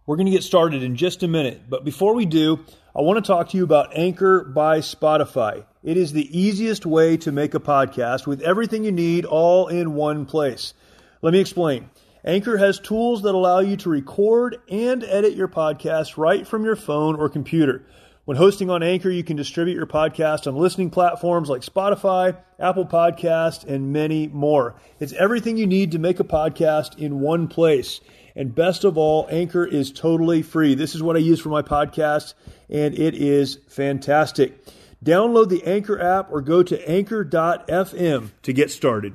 We're going to get started in just a minute, but before we do, I want to talk to you about Anchor by Spotify. It is the easiest way to make a podcast with everything you need all in one place. Let me explain. Anchor has tools that allow you to record and edit your podcast right from your phone or computer. When hosting on Anchor, you can distribute your podcast on listening platforms like Spotify, Apple Podcasts, and many more. It's everything you need to make a podcast in one place. And best of all, Anchor is totally free. This is what I use for my podcast, and it is fantastic. Download the Anchor app or go to anchor.fm to get started.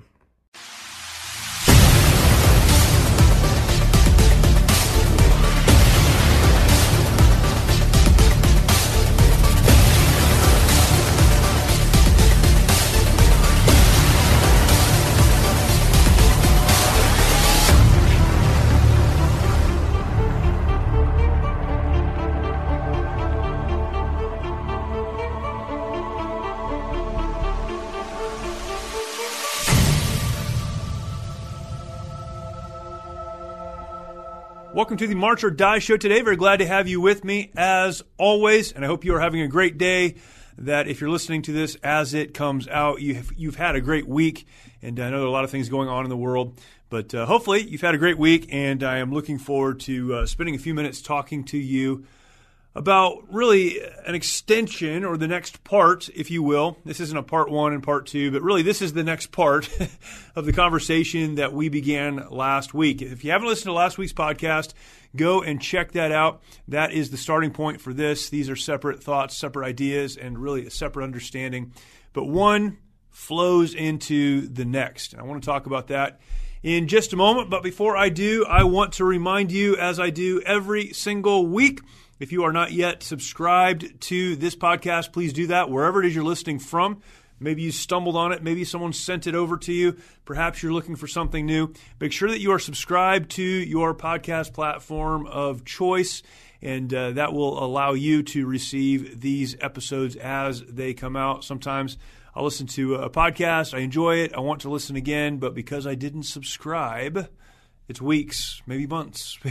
Welcome to the March or Die Show today. Very glad to have you with me as always, and I hope you are having a great day, that if you're listening to this as it comes out, you've had a great week, and I know there are a lot of things going on in the world, but hopefully you've had a great week, and I am looking forward to spending a few minutes talking to you about really an extension, or the next part, if you will. This isn't a part one and part two, but really this is the next part of the conversation that we began last week. If you haven't listened to last week's podcast, go and check that out. That is the starting point for this. These are separate thoughts, separate ideas, and really a separate understanding. But one flows into the next. And I want to talk about that in just a moment. But before I do, I want to remind you, as I do every single week, if you are not yet subscribed to this podcast, please do that wherever it is you're listening from. Maybe you stumbled on it. Maybe someone sent it over to you. Perhaps you're looking for something new. Make sure that you are subscribed to your podcast platform of choice, and that will allow you to receive these episodes as they come out. Sometimes I'll listen to a podcast. I enjoy it. I want to listen again, but because I didn't subscribe, it's weeks, maybe months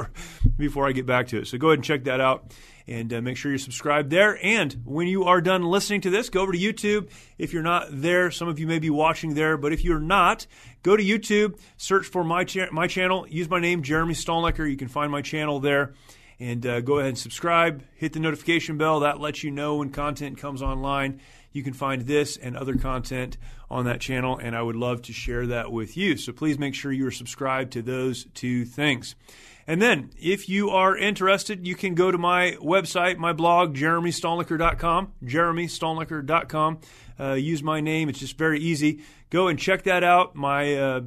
before I get back to it. So go ahead and check that out, and make sure you're subscribed there. And when you are done listening to this, go over to YouTube. If you're not there, some of you may be watching there, but if you're not, go to YouTube, search for my channel, use my name, Jeremy Stalnecker. You can find my channel there, and go ahead and subscribe. Hit the notification bell. That lets you know when content comes online. You can find this and other content on that channel, and I would love to share that with you. So please make sure you are subscribed to those two things. And then, if you are interested, you can go to my website, my blog, jeremystalnecker.com, jeremystalnecker.com. Use my name. It's just very easy. Go and check that out. My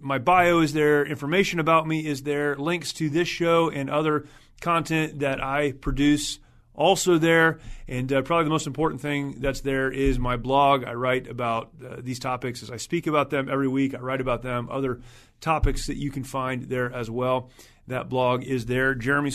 bio is there. Information about me is there. Links to this show and other content that I produce also there. And probably the most important thing that's there is my blog. I write about these topics as I speak about them every week. I write about them, other topics that you can find there as well. That blog is there,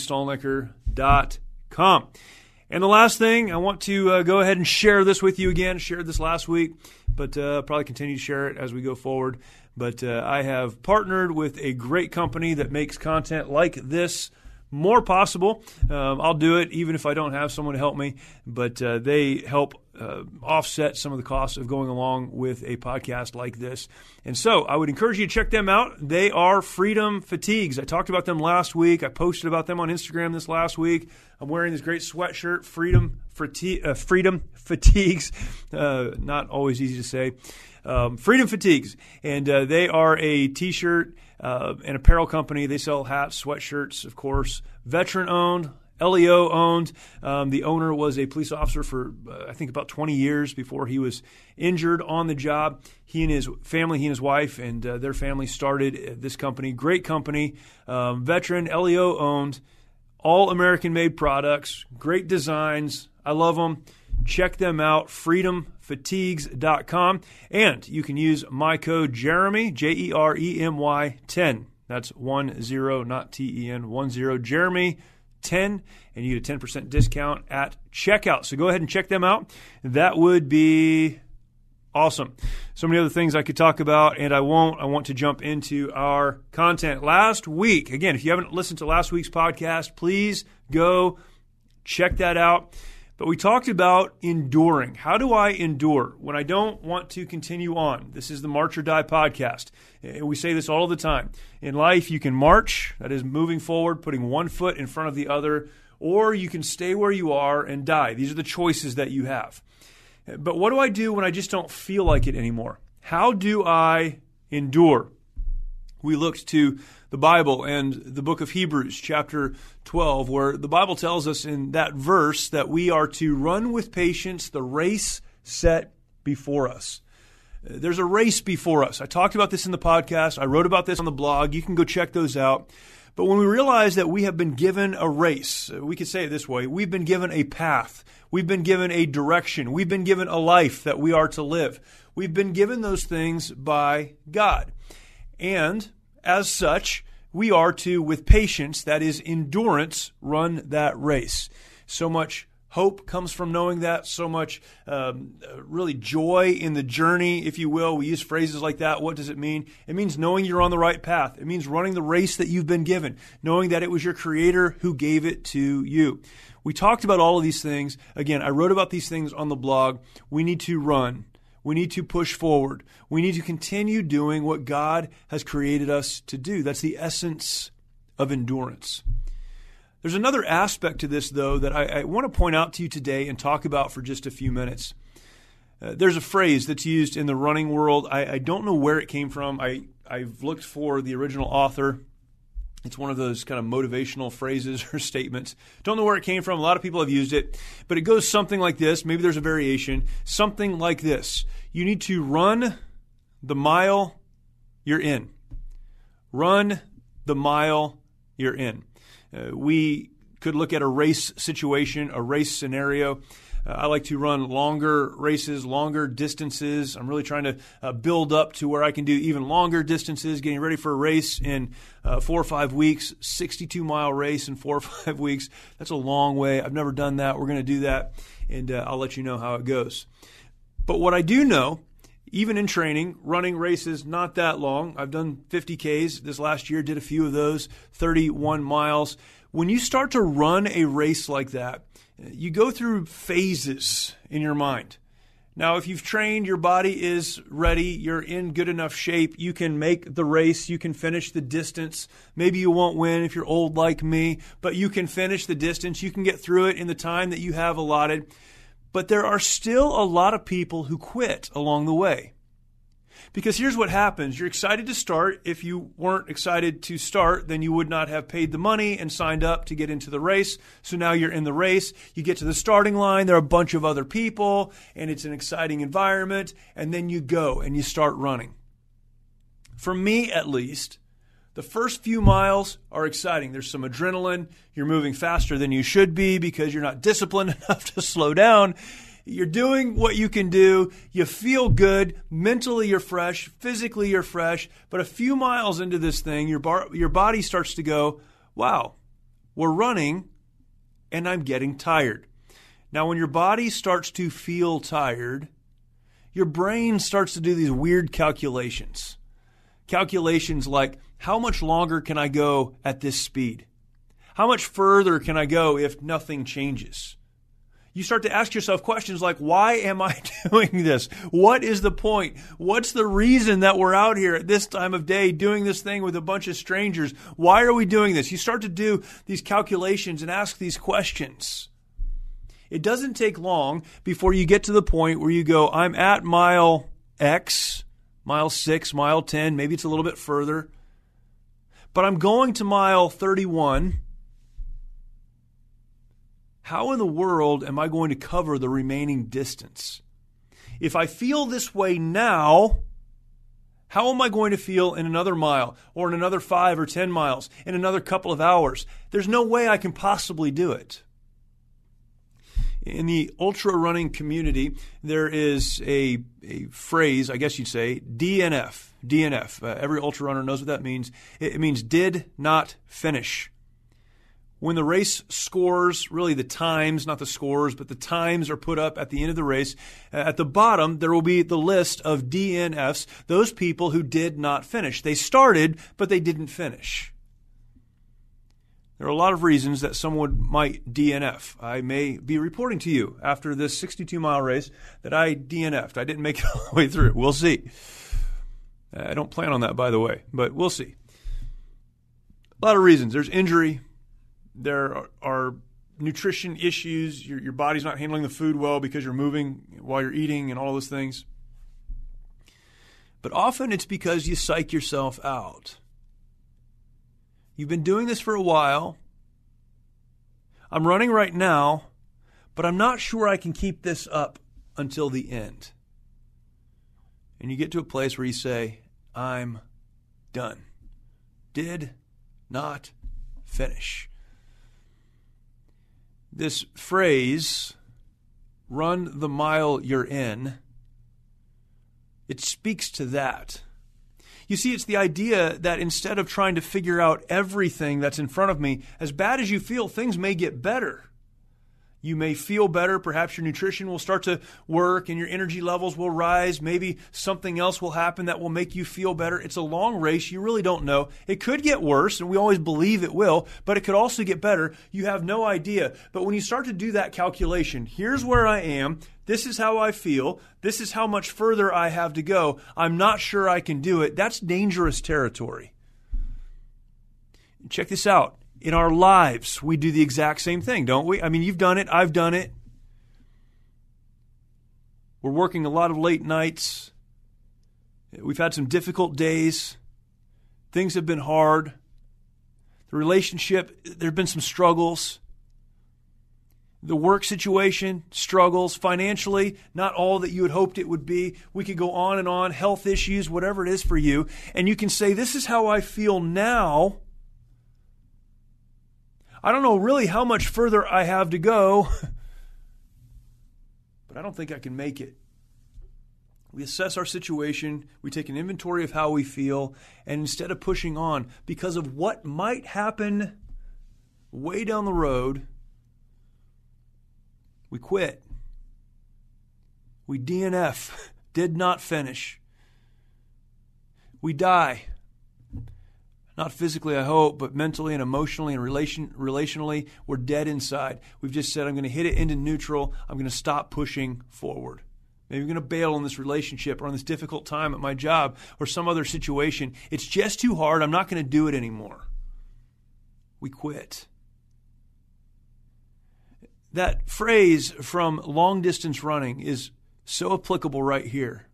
jeremystalnecker.com. And the last thing, I want to go ahead and share this with you again. Shared this last week, but probably continue to share it as we go forward. But I have partnered with a great company that makes content like this more possible. I'll do it even if I don't have someone to help me, but they help offset some of the costs of going along with a podcast like this. And so I would encourage you to check them out. They are Freedom Fatigues. I talked about them last week. I posted about them on Instagram this last week. I'm wearing this great sweatshirt, Freedom Fatigues. Not always easy to say. Freedom Fatigues. And they are a t-shirt an apparel company. They sell hats, sweatshirts, of course. Veteran-owned, LEO-owned. The owner was a police officer for, I think, about 20 years before he was injured on the job. He and his family, he and his wife, and their family started this company. Great company. Veteran, LEO-owned, all American-made products, great designs. I love them. Check them out, freedomfatigues.com. And you can use my code Jeremy, Jeremy 10. That's 10, not TEN, 10, Jeremy 10, and you get a 10% discount at checkout. So go ahead and check them out. That would be Awesome. So many other things I could talk about, and I won't. I want to jump into our content. Last week, again, if you haven't listened to last week's podcast, please go check that out. But we talked about enduring. How do I endure when I don't want to continue on? This is the March or Die podcast. We say this all the time. In life, you can march, that is moving forward, putting one foot in front of the other, or you can stay where you are and die. These are the choices that you have. But what do I do when I just don't feel like it anymore? How do I endure? We looked to the Bible and the book of Hebrews, chapter 12, where the Bible tells us in that verse that we are to run with patience the race set before us. There's a race before us. I talked about this in the podcast. I wrote about this on the blog. You can go check those out. But when we realize that we have been given a race, we could say it this way, we've been given a path. We've been given a direction. We've been given a life that we are to live. We've been given those things by God. And as such, we are to, with patience, that is endurance, run that race. So much hope comes from knowing that, so much really joy in the journey, if you will. We use phrases like that. What does it mean? It means knowing you're on the right path. It means running the race that you've been given, knowing that it was your Creator who gave it to you. We talked about all of these things. Again, I wrote about these things on the blog. We need to run. We need to push forward. We need to continue doing what God has created us to do. That's the essence of endurance. There's another aspect to this, though, that I want to point out to you today and talk about for just a few minutes. There's a phrase that's used in the running world. I don't know where it came from. I've looked for the original author. It's one of those kind of motivational phrases or statements. Don't know where it came from. A lot of people have used it. But it goes something like this. Maybe there's a variation. Something like this. You need to run the mile you're in. Run the mile you're in. We could look at a race situation, a race scenario. I like to run longer races, longer distances. I'm really trying to build up to where I can do even longer distances, getting ready for a race in 4 or 5 weeks, 62-mile race in 4 or 5 weeks. That's a long way. I've never done that. We're going to do that, and I'll let you know how it goes. But what I do know, even in training, running races not that long. I've done 50Ks this last year, did a few of those, 31 miles. When you start to run a race like that, you go through phases in your mind. Now, if you've trained, your body is ready, you're in good enough shape, you can make the race, you can finish the distance. Maybe you won't win if you're old like me, but you can finish the distance, you can get through it in the time that you have allotted. But there are still a lot of people who quit along the way. Because here's what happens. You're excited to start. If you weren't excited to start, then you would not have paid the money and signed up to get into the race. So now you're in the race. You get to the starting line. There are a bunch of other people, and it's an exciting environment. And then you go and you start running. For me, at least, the first few miles are exciting. There's some adrenaline. You're moving faster than you should be because you're not disciplined enough to slow down. You're doing what you can do. You feel good. Mentally, you're fresh. Physically, you're fresh. But a few miles into this thing, your body starts to go, wow, we're running and I'm getting tired. Now, when your body starts to feel tired, your brain starts to do these weird calculations. Calculations like, how much longer can I go at this speed? How much further can I go if nothing changes? You start to ask yourself questions like, why am I doing this? What is the point? What's the reason that we're out here at this time of day doing this thing with a bunch of strangers? Why are we doing this? You start to do these calculations and ask these questions. It doesn't take long before you get to the point where you go, I'm at mile X, mile 6, mile 10, maybe it's a little bit further, but I'm going to mile 31. How in the world am I going to cover the remaining distance? If I feel this way now, how am I going to feel in another mile or in another 5 or 10 miles, in another couple of hours? There's no way I can possibly do it. In the ultra running community, there is a phrase, I guess you'd say, DNF. DNF. Every ultra runner knows what that means. It means did not finish. When the race scores, really the times, not the scores, but the times are put up at the end of the race, at the bottom there will be the list of DNFs, those people who did not finish. They started, but they didn't finish. There are a lot of reasons that someone might DNF. I may be reporting to you after this 62-mile race that I DNF'd. I didn't make it all the way through. We'll see. I don't plan on that, by the way, but we'll see. A lot of reasons. There's injury. There are nutrition issues. Your body's not handling the food well because you're moving while you're eating and all those things. But often it's because you psych yourself out. You've been doing this for a while. I'm running right now, but I'm not sure I can keep this up until the end. And you get to a place where you say, I'm done. Did not finish. This phrase, run the mile you're in, it speaks to that. You see, it's the idea that instead of trying to figure out everything that's in front of me, as bad as you feel, things may get better. You may feel better. Perhaps your nutrition will start to work and your energy levels will rise. Maybe something else will happen that will make you feel better. It's a long race. You really don't know. It could get worse, and we always believe it will, but it could also get better. You have no idea. But when you start to do that calculation, here's where I am. This is how I feel. This is how much further I have to go. I'm not sure I can do it. That's dangerous territory. Check this out. In our lives, we do the exact same thing, don't we? I mean, you've done it. I've done it. We're working a lot of late nights. We've had some difficult days. Things have been hard. The relationship, there have been some struggles. The work situation, struggles. Financially, not all that you had hoped it would be. We could go on and on. Health issues, whatever it is for you. And you can say, this is how I feel now. I don't know really how much further I have to go, but I don't think I can make it. We assess our situation, we take an inventory of how we feel, and instead of pushing on because of what might happen way down the road, we quit. We DNF, did not finish. We die. Not physically, I hope, but mentally and emotionally and relationally, we're dead inside. We've just said, I'm going to hit it into neutral. I'm going to stop pushing forward. Maybe I'm going to bail on this relationship or on this difficult time at my job or some other situation. It's just too hard. I'm not going to do it anymore. We quit. That phrase from long distance running is so applicable right here.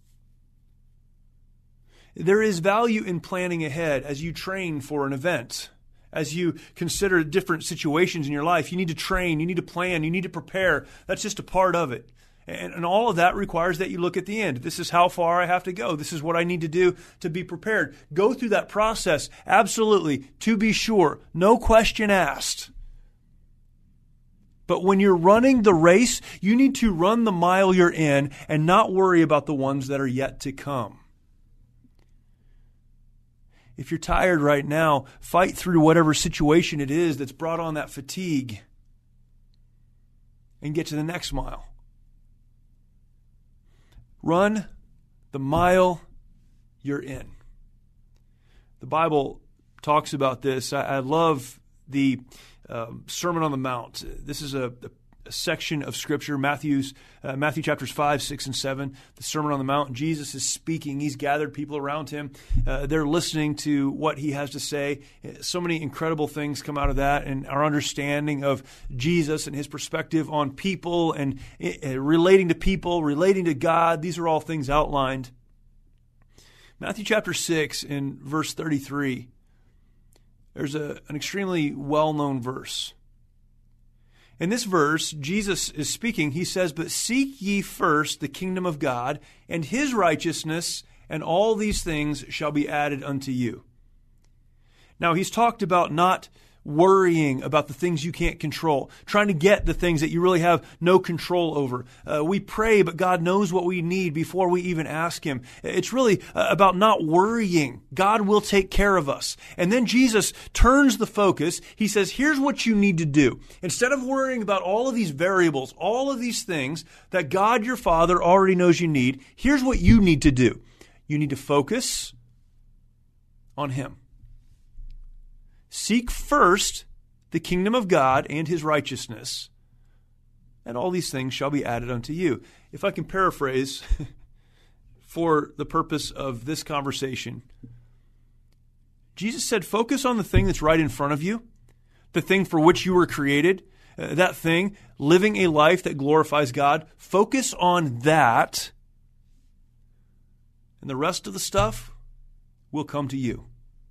There is value in planning ahead as you train for an event. As you consider different situations in your life, you need to train, you need to plan, you need to prepare. That's just a part of it. And all of that requires that you look at the end. This is how far I have to go. This is what I need to do to be prepared. Go through that process, absolutely, to be sure. No question asked. But when you're running the race, you need to run the mile you're in and not worry about the ones that are yet to come. If you're tired right now, fight through whatever situation it is that's brought on that fatigue and get to the next mile. Run the mile you're in. The Bible talks about this. I love the Sermon on the Mount. This is a section of Scripture, Matthew chapters 5, 6, and 7, the Sermon on the Mount. Jesus is speaking. He's gathered people around him. They're listening to what he has to say. So many incredible things come out of that, and our understanding of Jesus and his perspective on people and relating to people, relating to God. These are all things outlined. Matthew chapter 6 in verse 33, there's an extremely well-known verse. In this verse, Jesus is speaking. He says, "But seek ye first the kingdom of God and his righteousness, and all these things shall be added unto you." Now, he's talked about not worrying about the things you can't control, trying to get the things that you really have no control over. We pray, but God knows what we need before we even ask Him. It's really about not worrying. God will take care of us. And then Jesus turns the focus. He says, here's what you need to do. Instead of worrying about all of these variables, all of these things that God your Father already knows you need, here's what you need to do. You need to focus on Him. Seek first the kingdom of God and His righteousness, and all these things shall be added unto you. If I can paraphrase for the purpose of this conversation, Jesus said, focus on the thing that's right in front of you, the thing for which you were created, that thing, living a life that glorifies God. Focus on that, and the rest of the stuff will come to you.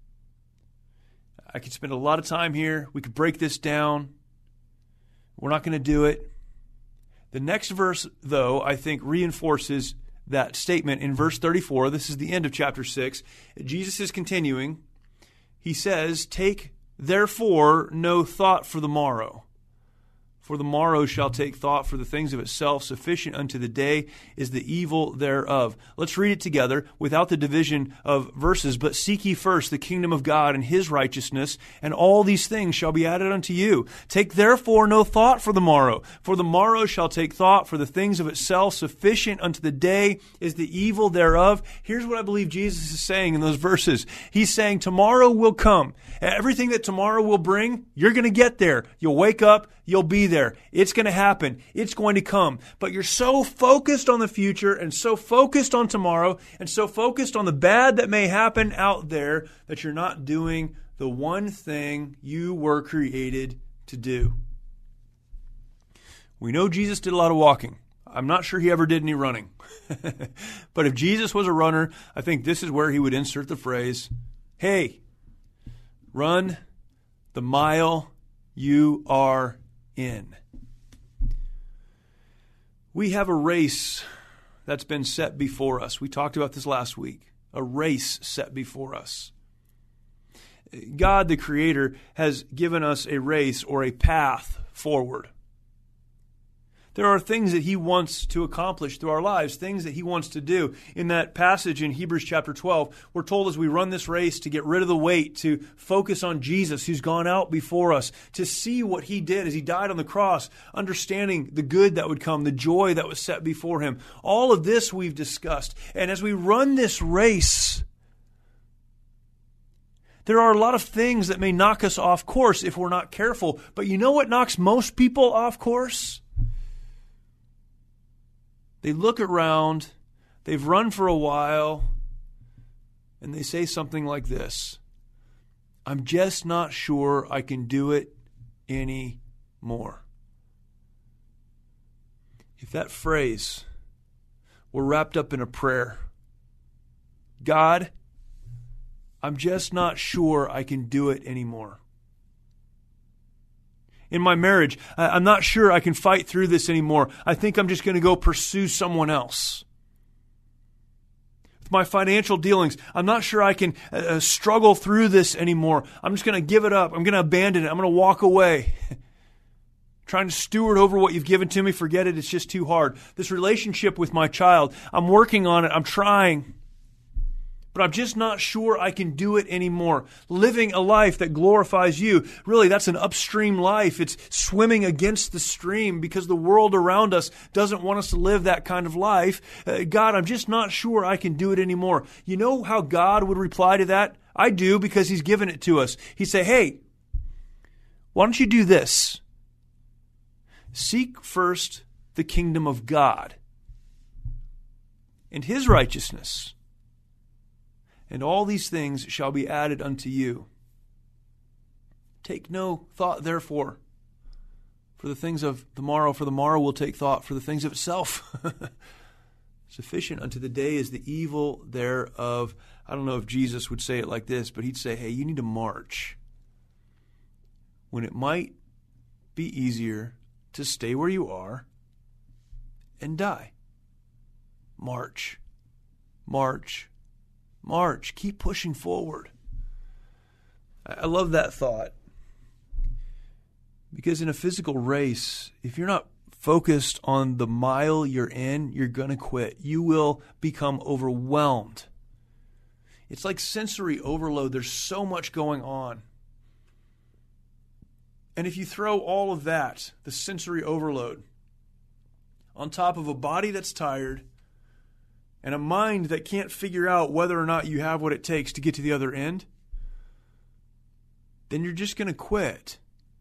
I could spend a lot of time here. We could break this down. We're not going to do it. The next verse, though, I think reinforces that statement. In verse 34, this is the end of chapter 6. Jesus is continuing. He says, take therefore no thought for the morrow. For the morrow shall take thought for the things of itself. Sufficient unto the day is the evil thereof. Let's read it together without the division of verses. But seek ye first the kingdom of God and His righteousness, and all these things shall be added unto you. Take therefore no thought for the morrow. For the morrow shall take thought for the things of itself. Sufficient unto the day is the evil thereof. Here's what I believe Jesus is saying in those verses. He's saying tomorrow will come. Everything that tomorrow will bring, you're going to get there. You'll wake up. You'll be there. It's going to happen. It's going to come. But you're so focused on the future and so focused on tomorrow and so focused on the bad that may happen out there that you're not doing the one thing you were created to do. We know Jesus did a lot of walking. I'm not sure He ever did any running. But if Jesus was a runner, I think this is where He would insert the phrase, hey, run the mile you are in. We have a race that's been set before us. We talked about this last week. A race set before us. God, the Creator, has given us a race or a path forward. There are things that He wants to accomplish through our lives, things that He wants to do. In that passage in Hebrews chapter 12, we're told as we run this race to get rid of the weight, to focus on Jesus who's gone out before us, to see what He did as He died on the cross, understanding the good that would come, the joy that was set before Him. All of this we've discussed. And as we run this race, there are a lot of things that may knock us off course if we're not careful. But you know what knocks most people off course? They look around, they've run for a while, and they say something like this: I'm just not sure I can do it anymore. If that phrase were wrapped up in a prayer, God, I'm just not sure I can do it anymore. In my marriage, I'm not sure I can fight through this anymore. I think I'm just going to go pursue someone else. With my financial dealings, I'm not sure I can struggle through this anymore. I'm just going to give it up. I'm going to abandon it. I'm going to walk away. Trying to steward over what you've given to me, forget it. It's just too hard. This relationship with my child, I'm working on it. I'm trying. But I'm just not sure I can do it anymore. Living a life that glorifies you, really, that's an upstream life. It's swimming against the stream because the world around us doesn't want us to live that kind of life. God, I'm just not sure I can do it anymore. You know how God would reply to that? I do, because He's given it to us. He'd say, hey, why don't you do this? Seek first the kingdom of God and His righteousness, and all these things shall be added unto you. Take no thought, therefore, for the things of the morrow, for the morrow will take thought for the things of itself. Sufficient unto the day is the evil thereof. I don't know if Jesus would say it like this, but He'd say, hey, you need to march when it might be easier to stay where you are and die. March. March. March. Keep pushing forward. I love that thought. Because in a physical race, if you're not focused on the mile you're in, you're going to quit. You will become overwhelmed. It's like sensory overload. There's so much going on. And if you throw all of that, the sensory overload, on top of a body that's tired and a mind that can't figure out whether or not you have what it takes to get to the other end, then you're just going to quit.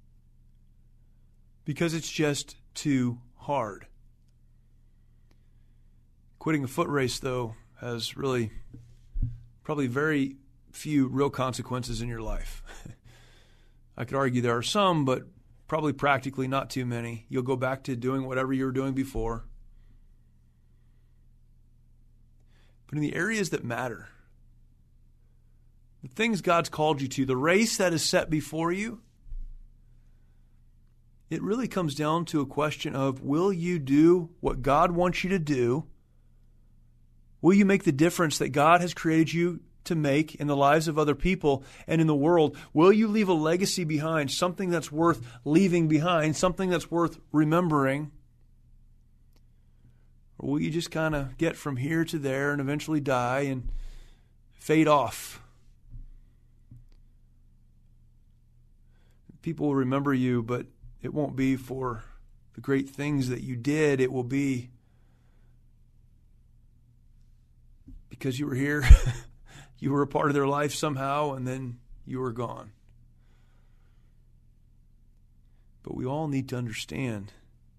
Because it's just too hard. Quitting a foot race, though, has really probably very few real consequences in your life. I could argue there are some, but probably practically not too many. You'll go back to doing whatever you were doing before. But in the areas that matter, the things God's called you to, the race that is set before you, it really comes down to a question of, will you do what God wants you to do? Will you make the difference that God has created you to make in the lives of other people and in the world? Will you leave a legacy behind, something that's worth leaving behind, something that's worth remembering? Or will you just kind of get from here to there and eventually die and fade off? People will remember you, but it won't be for the great things that you did. It will be because you were here, you were a part of their life somehow, and then you were gone. But we all need to understand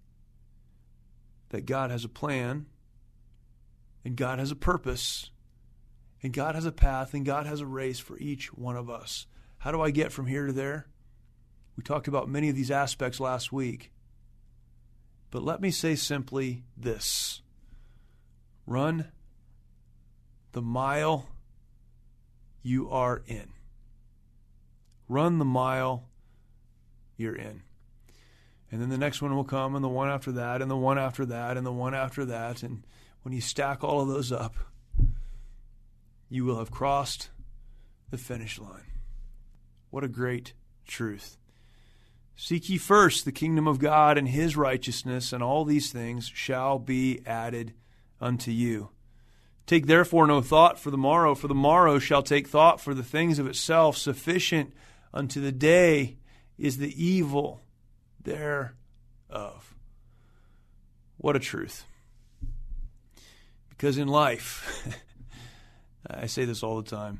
that God has a plan, and God has a purpose, and God has a path, and God has a race for each one of us. How do I get from here to there? We talked about many of these aspects last week. But let me say simply this. Run the mile you are in. Run the mile you're in. And then the next one will come, and the one after that, and the one after that, and the one after that. And when you stack all of those up, you will have crossed the finish line. What a great truth. Seek ye first the kingdom of God and his righteousness, and all these things shall be added unto you. Take therefore no thought for the morrow shall take thought for the things of itself. Sufficient unto the day is the evil thereof. What a truth. Because in life, I say this all the time,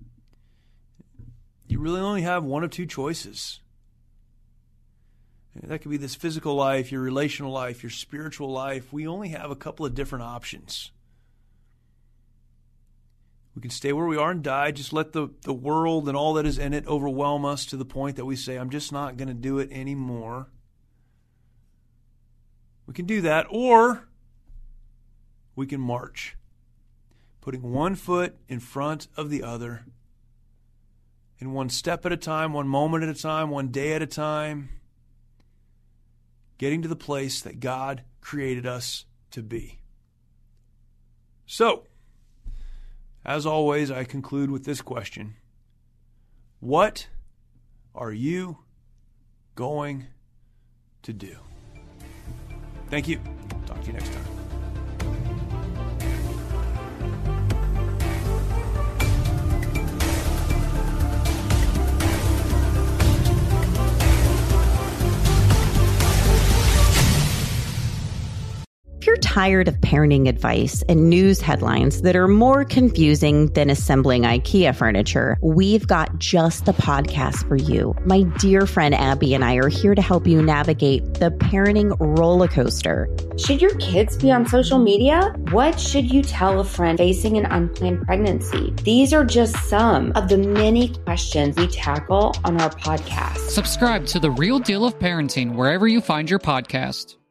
you really only have one of two choices. That could be this physical life, your relational life, your spiritual life. We only have a couple of different options. We can stay where we are and die, just let the world and all that is in it overwhelm us to the point that we say, I'm just not going to do it anymore. We can do that, or we can march, putting one foot in front of the other, and one step at a time, one moment at a time, one day at a time, getting to the place that God created us to be. So, as always, I conclude with this question. What are you going to do? Thank you. Talk to you next time. If you're tired of parenting advice and news headlines that are more confusing than assembling IKEA furniture, we've got just the podcast for you. My dear friend Abby and I are here to help you navigate the parenting roller coaster. Should your kids be on social media? What should you tell a friend facing an unplanned pregnancy? These are just some of the many questions we tackle on our podcast. Subscribe to The Real Deal of Parenting wherever you find your podcast.